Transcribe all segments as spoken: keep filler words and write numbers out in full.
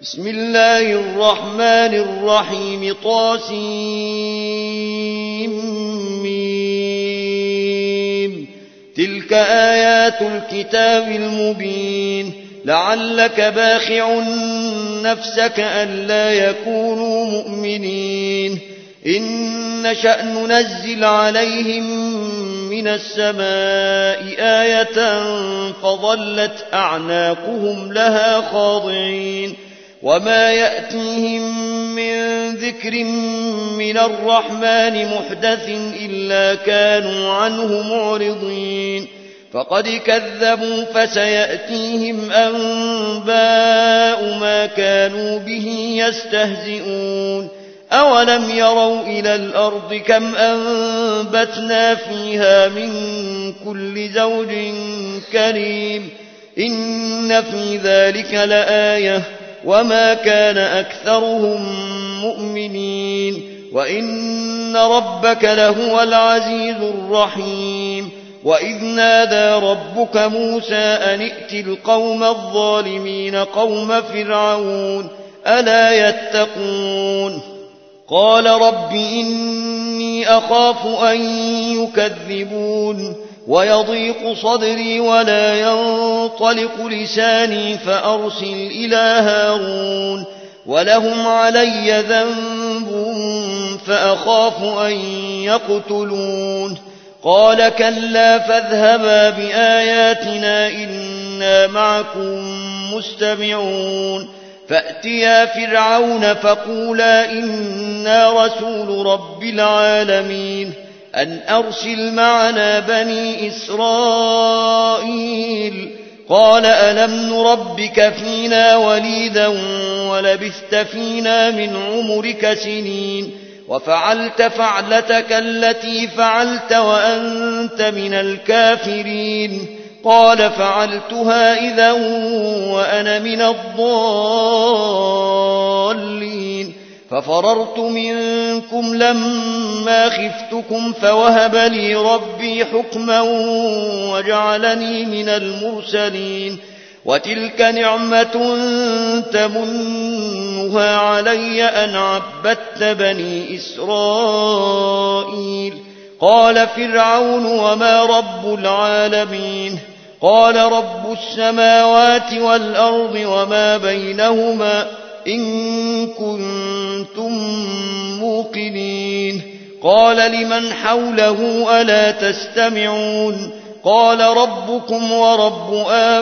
بسم الله الرحمن الرحيم طاسيم تلك آيات الكتاب المبين لعلك باخع نفسك ألا يكونوا مؤمنين إن نشأ ننزل عليهم من السماء آية فظلت أعناقهم لها خاضعين وما يأتيهم من ذكر من الرحمن محدث إلا كانوا عنه معرضين فقد كذبوا فسيأتيهم أنباء ما كانوا به يستهزئون أولم يروا إلى الأرض كم أنبتنا فيها من كل زوج كريم إن في ذلك لآية وما كان أكثرهم مؤمنين وإن ربك لهو العزيز الرحيم وإذ نادى ربك موسى أن ائت القوم الظالمين قوم فرعون ألا يتقون قال رب إني أخاف أن يكذبون ويضيق صدري ولا ينطلق لساني فأرسل إلى هارون ولهم علي ذنب فأخاف أن يقتلون قال كلا فاذهبا بآياتنا إنا معكم مستمعون فأتيا فرعون فقولا إنا رسول رب العالمين أن أرسل معنا بني إسرائيل قال ألم نربك فينا وليدا ولبثت فينا من عمرك سنين وفعلت فعلتك التي فعلت وأنت من الكافرين قال فعلتها إذا وأنا من الضالين ففررت منكم لما خفتكم فوهب لي ربي حكما وجعلني من المرسلين وتلك نعمة تمنها علي أن عبدت بني إسرائيل قال فرعون وما رب العالمين قال رب السماوات والأرض وما بينهما إن كنتم موقنين قال لمن حوله ألا تستمعون قال ربكم ورب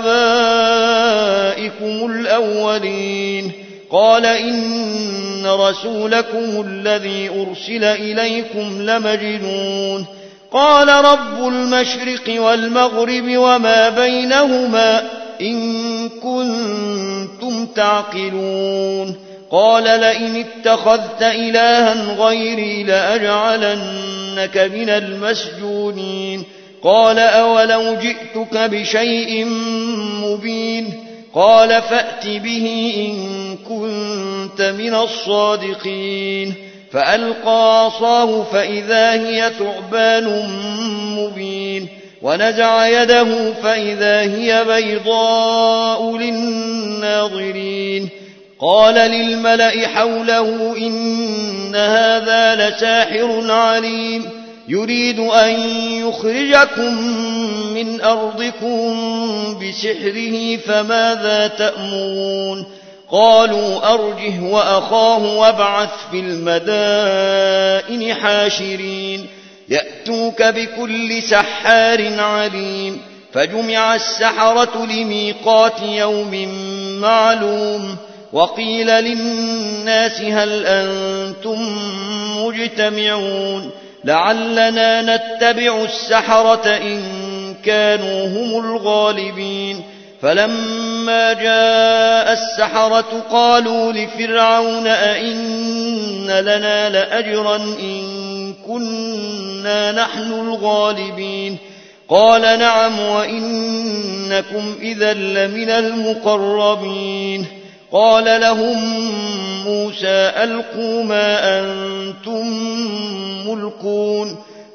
آبائكم الأولين قال إن رسولكم الذي أرسل إليكم لمجنون قال رب المشرق والمغرب وما بينهما إن كنتم تعقلون قال لئن اتخذت إلها غيري لأجعلنك من المسجونين قال أولو جئتك بشيء مبين قال فأت به إن كنت من الصادقين فألقى عصاه فإذا هي ثعبان مبين ونزع يده فإذا هي بيضاء للناظرين قال للملأ حوله إن هذا لساحر عليم يريد أن يخرجكم من أرضكم بسحره فماذا تأمرون قالوا أرجه وأخاه وابعث في المدائن حاشرين يأتوك بكل سحار عليم فجمع السحرة لميقات يوم معلوم وقيل للناس هل أنتم مجتمعون لعلنا نتبع السحرة إن كانوا هم الغالبين فلما جاء السحرة قالوا لفرعون أئن لنا لأجرا إن كنا نحن الغالبين قال نعم وإنكم إذا لمن المقربين قال لهم موسى ألقوا ما أنتم ملقون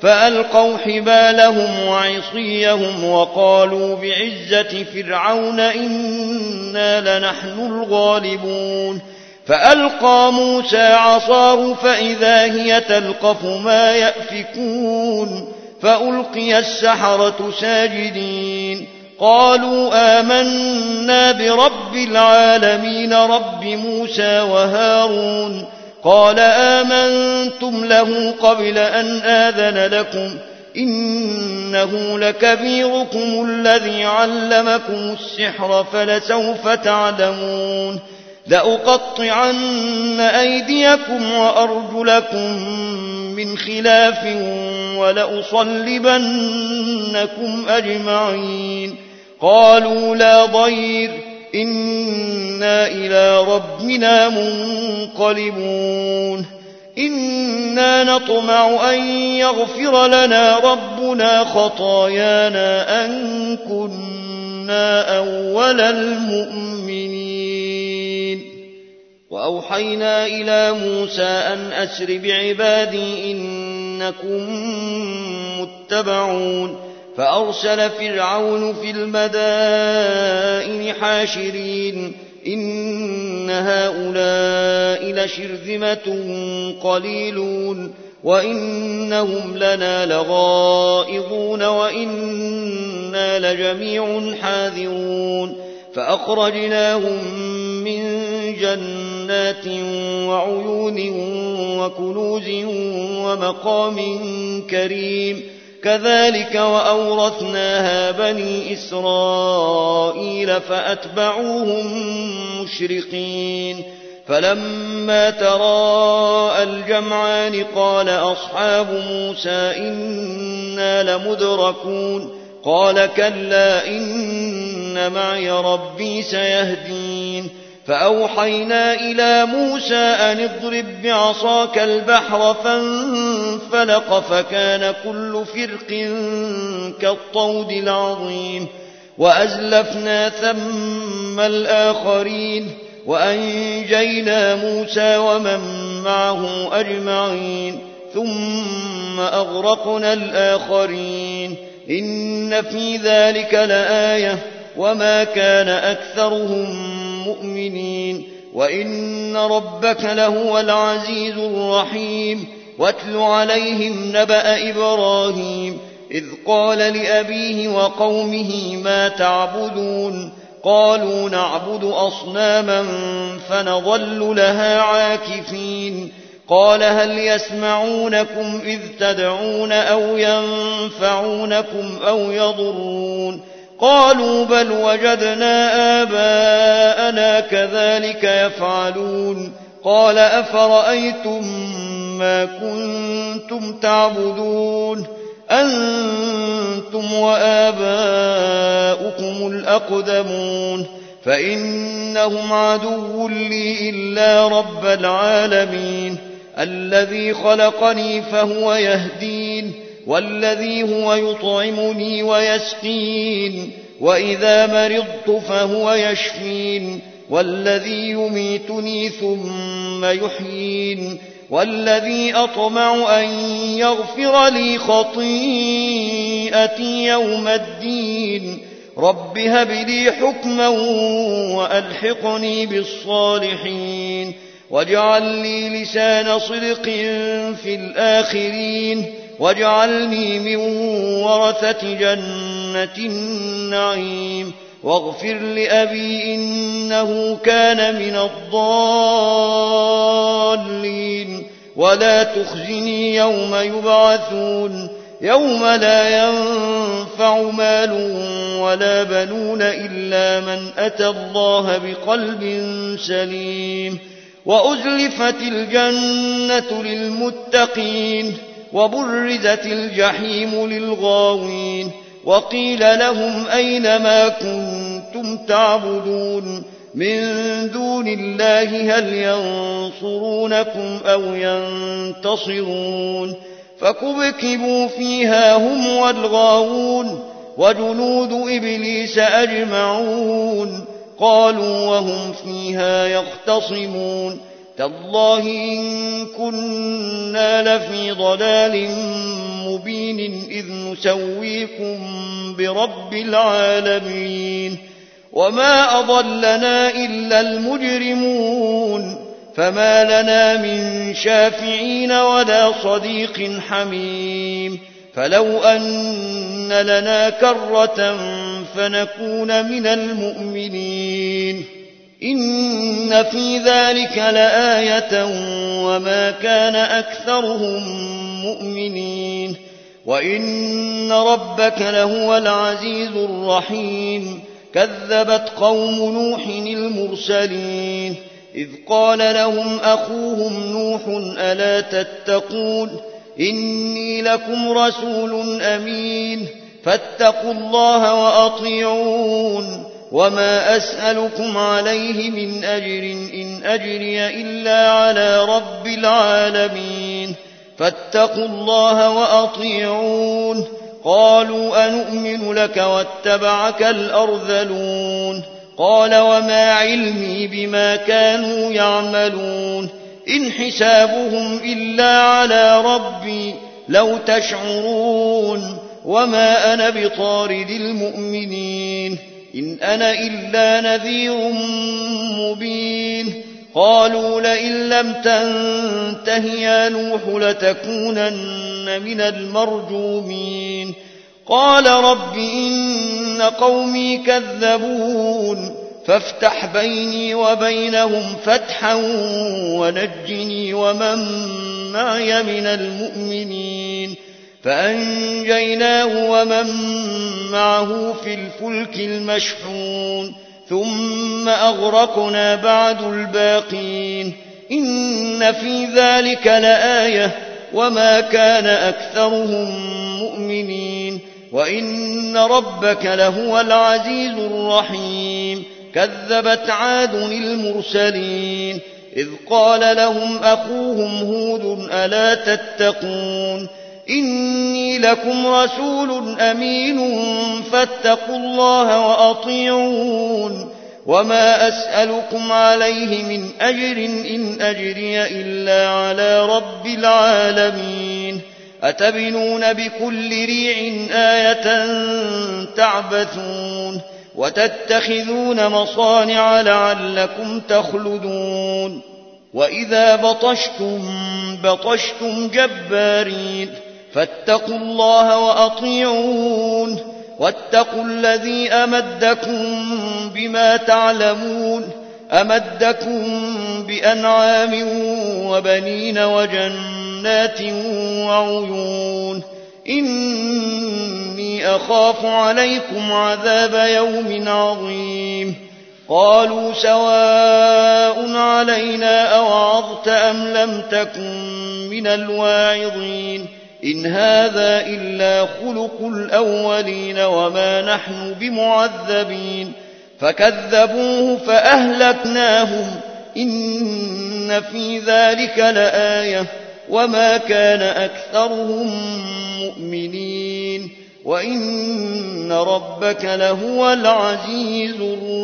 فألقوا حبالهم وعصيهم وقالوا بعزة فرعون إنا لنحن الغالبون فألقى موسى عصاه فإذا هي تلقف ما يأفكون فألقي السحرة ساجدين قالوا آمنا برب العالمين رب موسى وهارون قال آمنتم له قبل أن آذن لكم إنه لكبيركم الذي علمكم السحر فلسوف تعلمون لأقطعن أيديكم وأرجلكم من خلاف ولأصلبنكم أجمعين قالوا لا ضير إنا إلى ربنا منقلبون إنا نطمع أن يغفر لنا ربنا خطايانا أن كنا أول المؤمنين وأوحينا إلى موسى أن أسر بعبادي إنكم متبعون فأرسل فرعون في المدائن حاشرين إن هؤلاء لشرذمة قليلون وإنهم لنا لغائظون وإنا لجميع حاذرون فأخرجناهم من جنات وعيون وكنوز ومقام كريم كذلك وأورثناها بني إسرائيل فأتبعوهم مشرقين فلما تراءى الجمعان قال أصحاب موسى إنا لمدركون قال كلا إن معي ربي سيهدين فأوحينا إلى موسى أن اضرب بعصاك البحر فانفلق فكان كل فرق كالطود العظيم وأزلفنا ثم الآخرين وأنجينا موسى ومن معه أجمعين ثم أغرقنا الآخرين إن في ذلك لآية وما كان أكثرهم مؤمنين وإن ربك لهو العزيز الرحيم واتل عليهم نبأ إبراهيم إذ قال لأبيه وقومه ما تعبدون قالوا نعبد أصناما فنظل لها عاكفين قال هل يسمعونكم إذ تدعون أو ينفعونكم أو يضرون قالوا بل وجدنا آباءنا كذلك يفعلون قال أفرأيتم ما كنتم تعبدون أنتم وآباؤكم الأقدمون فإنهم عدو لي إلا رب العالمين الذي خلقني فهو يهدين والذي هو يطعمني ويسقين وإذا مرضت فهو يشفين والذي يميتني ثم يحيين والذي أطمع أن يغفر لي خطيئتي يوم الدين رب هب لي حكما وألحقني بالصالحين واجعل لي لسان صدق في الآخرين واجعلني من ورثة جنة النعيم واغفر لأبي إنه كان من الضالين ولا تخزني يوم يبعثون يوم لا ينفع مال ولا بنون إلا من أتى الله بقلب سليم وأزلفت الجنة للمتقين وبرزت الجحيم للغاوين وقيل لهم أين ما كنتم تعبدون من دون الله هل ينصرونكم أو ينتصرون فكبكبوا فيها هم والغاوون وجنود إبليس أجمعون قالوا وهم فيها يختصمون تالله إن كنا لفي ضلال مبين إذ نسويكم برب العالمين وما أضلنا إلا المجرمون فما لنا من شافعين ولا صديق حميم فلو أن لنا كرة فنكون من المؤمنين إن في ذلك لآية وما كان أكثرهم مؤمنين وإن ربك لهو العزيز الرحيم كذبت قوم نوح المرسلين إذ قال لهم أخوهم نوح ألا تتقون إني لكم رسول أمين فاتقوا الله وأطيعون وما أسألكم عليه من أجر إن أجري إلا على رب العالمين فاتقوا الله وأطيعون قالوا أنؤمن لك واتبعك الأرذلون قال وما علمي بما كانوا يعملون إن حسابهم إلا على ربي لو تشعرون وما أنا بطارد المؤمنين إن أنا إلا نذير مبين قالوا لئن لم تنته يا نوح لتكونن من المرجومين قال رب إن قومي كذبون فافتح بيني وبينهم فتحا ونجني ومن معي من المؤمنين فأنجيناه ومن معه في الفلك المشحون ثم أغرقنا بعد الباقين إن في ذلك لآية وما كان أكثرهم مؤمنين وإن ربك لهو العزيز الرحيم كذبت عاد المرسلين إذ قال لهم أخوهم هود ألا تتقون إني لكم رسول أمين فاتقوا الله وأطيعون وما أسألكم عليه من أجر إن أجري إلا على رب العالمين أتبنون بكل ريع آية تعبثون وتتخذون مصانع لعلكم تخلدون وإذا بطشتم بطشتم جبارين فاتقوا الله وأطيعون واتقوا الذي أمدكم بما تعلمون أمدكم بأنعام وبنين وجنات وعيون إني أخاف عليكم عذاب يوم عظيم قالوا سواء علينا أوعظت أم لم تكن من الواعظين إن هذا إلا خلق الأولين وما نحن بمعذبين فكذبوه فأهلكناهم إن في ذلك لآية وما كان أكثرهم مؤمنين وإن ربك لهو العزيز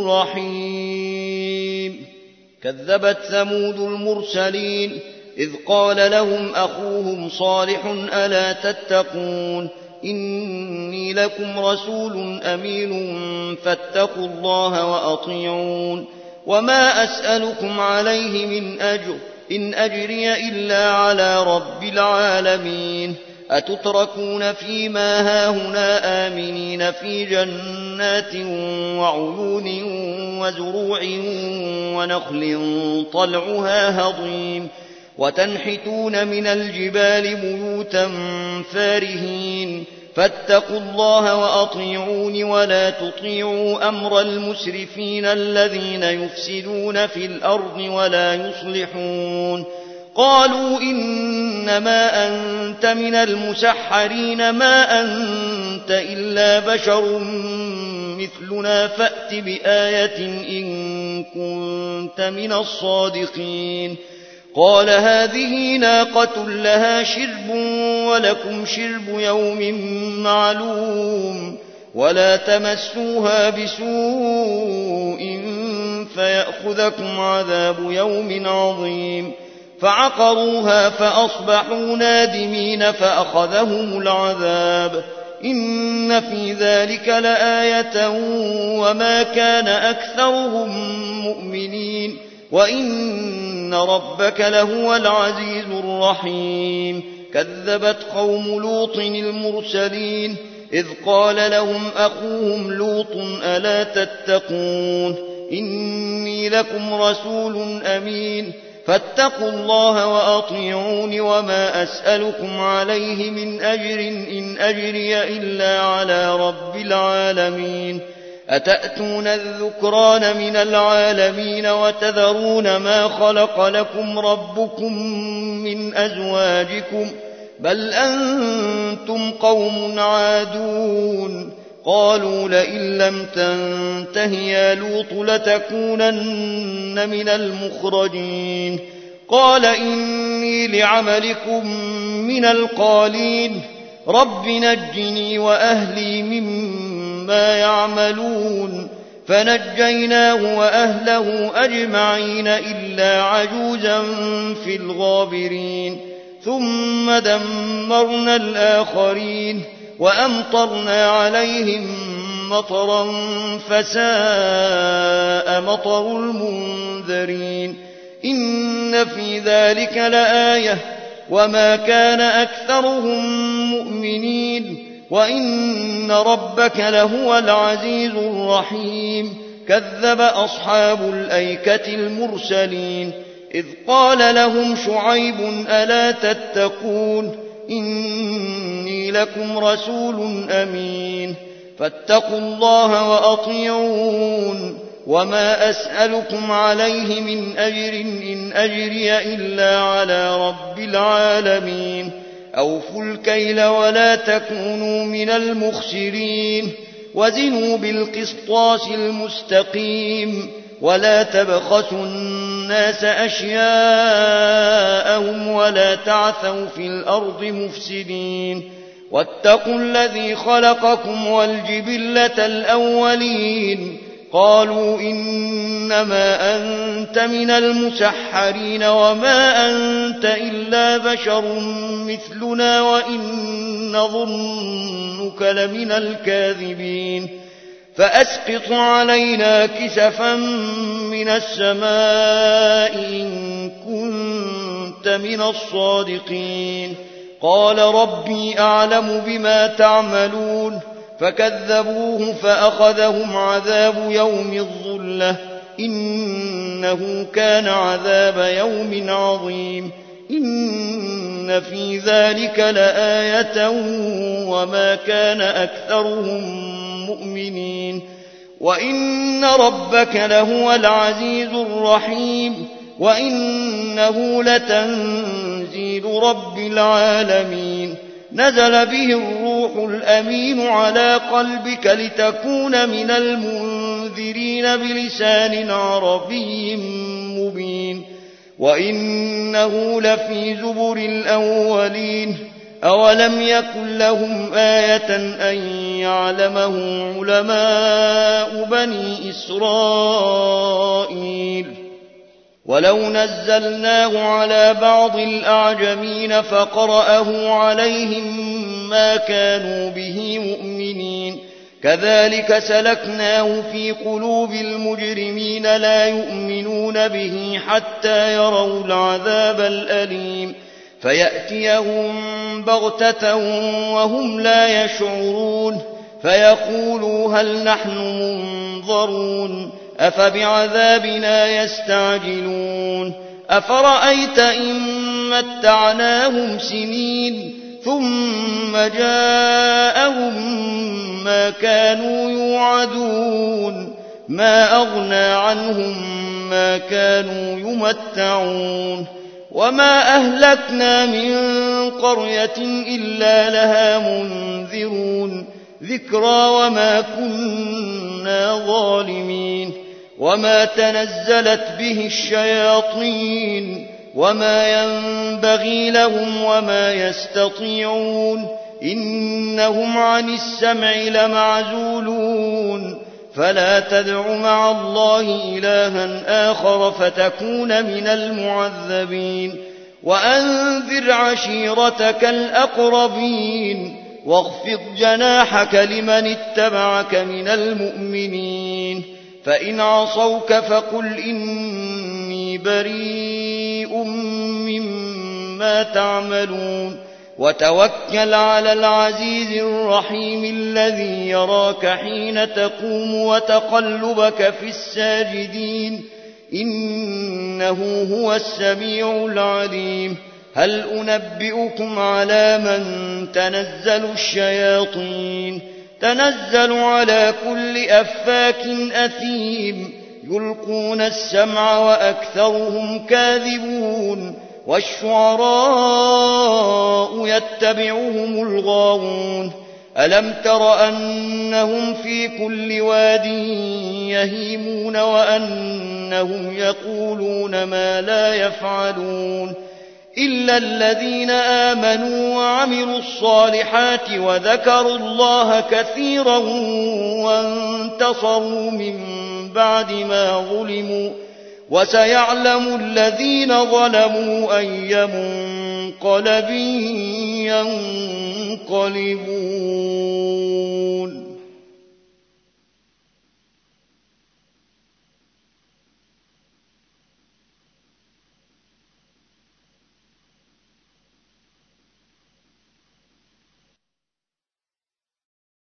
الرحيم كذبت ثمود المرسلين إذ قال لهم أخوهم صالح ألا تتقون إني لكم رسول أمين فاتقوا الله وأطيعون وما أسألكم عليه من أجر إن أجري إلا على رب العالمين أتتركون فيما هاهنا آمنين في جنات وعيون وزروع ونخل طلعها هضيم وتنحتون من الجبال بيوتا فارهين فاتقوا الله وأطيعون ولا تطيعوا أمر المسرفين الذين يفسدون في الأرض ولا يصلحون قالوا إنما أنت من المسحرين ما أنت إلا بشر مثلنا فأت بآية إن كنت من الصادقين قال هذه ناقة لها شرب ولكم شرب يوم معلوم ولا تمسوها بسوء فيأخذكم عذاب يوم عظيم فعقروها فأصبحوا نادمين فأخذهم العذاب إن في ذلك لآية وما كان أكثرهم مؤمنين وإن ربك لهو العزيز الرحيم كذبت قوم لوط المرسلين إذ قال لهم أخوهم لوط ألا تتقون إني لكم رسول أمين فاتقوا الله وأطيعون وما أسألكم عليه من أجر إن أجري إلا على رب العالمين أتأتون الذكران من العالمين وتذرون ما خلق لكم ربكم من أزواجكم بل أنتم قوم عادون قالوا لئن لم تنته يا لوط لتكونن من المخرجين قال إني لعملكم من القالين رب نجني وأهلي مما يعملون فنجيناه وأهله أجمعين إلا عجوزا في الغابرين ثم دمرنا الآخرين وأمطرنا عليهم مطرا فساء مطر المنذرين إن في ذلك لآية وما كان أكثرهم مؤمنين وإن ربك لهو العزيز الرحيم كذب أصحاب الأيكة المرسلين إذ قال لهم شعيب ألا تتقون إني لكم رسول أمين فاتقوا الله وأطيعون وما أسألكم عليه من أجر إن أجري إلا على رب العالمين أوفوا الكيل ولا تكونوا من المخسرين وزنوا بالقسطاس المستقيم ولا تبخسوا الناس أشياءهم ولا تعثوا في الأرض مفسدين واتقوا الذي خلقكم والجبلة الأولين قالوا إنما أنت من المسحرين وما أنت إلا بشر مثلنا وإن نظنك لمن الكاذبين فأسقط علينا كسفا من السماء إن كنت من الصادقين قال ربي أعلم بما تعملون فكذبوه فأخذهم عذاب يوم الظلة إنه كان عذاب يوم عظيم إن في ذلك لآية وما كان أكثرهم مؤمنين وإن ربك لهو العزيز الرحيم وإنه لتنزيل رب العالمين نزل به الروح الأمين على قلبك لتكون من المنذرين بلسان عربي مبين وإنه لفي زبر الأولين أولم يكن لهم آية أن يعلمه علماء بني إسرائيل ولو نزلناه على بعض الأعجمين فقرأه عليهم ما كانوا به مؤمنين كذلك سلكناه في قلوب المجرمين لا يؤمنون به حتى يروا العذاب الأليم فيأتيهم بغتة وهم لا يشعرون فيقولوا هل نحن منظرون أفبعذابنا يستعجلون أفرأيت إن متعناهم سنين ثم جاءهم ما كانوا يوعدون ما أغنى عنهم ما كانوا يمتعون وما أهلكنا من قرية إلا لها منذرون ذكرى وما كنا ظالمين وما تنزلت به الشياطين وما ينبغي لهم وما يستطيعون إنهم عن السمع لمعزولون فلا تدع مع الله إلها آخر فتكون من المعذبين وأنذر عشيرتك الأقربين واخفض جناحك لمن اتبعك من المؤمنين فإن عصوك فقل إني بريء مما تعملون وتوكل على العزيز الرحيم الذي يراك حين تقوم وتقلبك في الساجدين إنه هو السميع العليم هل أنبئكم على من تنزل الشياطين تنزل على كل أفاك أثيم يلقون السمع وأكثرهم كاذبون والشعراء يتبعهم الغاوون ألم تر أنهم في كل واد يهيمون وأنهم يقولون ما لا يفعلون إلا الذين آمنوا وعملوا الصالحات وذكروا الله كثيرا وانتصروا من بعد ما ظلموا وسيعلم الذين ظلموا أي منقلب ينقلبون.